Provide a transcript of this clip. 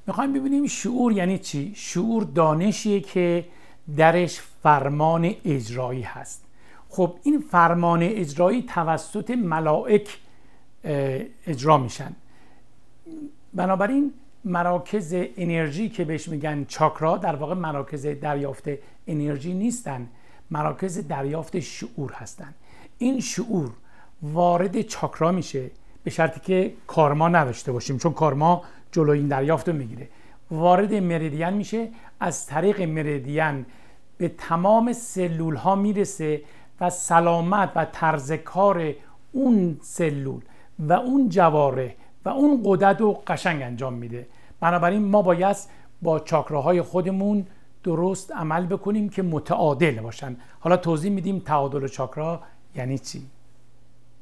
میخوایم ببینیم شعور یعنی چی؟ شعور دانشیه که درش فرمان اجرایی هست. خب این فرمان اجرایی توسط ملائک اجرا میشن. بنابراین مراکز انرژی که بهش میگن چاکرا در واقع مراکز دریافت انرژی نیستن، مراکز دریافت شعور هستن. این شعور وارد چاکرا میشه به شرطی که کارما نداشته باشیم، چون کارما جلوی این دریافت رو میگیره. وارد مریدین میشه، از طریق مریدین به تمام سلول ها میرسه و سلامت و طرز کار اون سلول و اون جواره و اون غدد رو قشنگ انجام میده. بنابراین ما باید با چاکراهای خودمون درست عمل بکنیم که متعادل باشن. حالا توضیح میدیم تعادل چاکرا یعنی چی.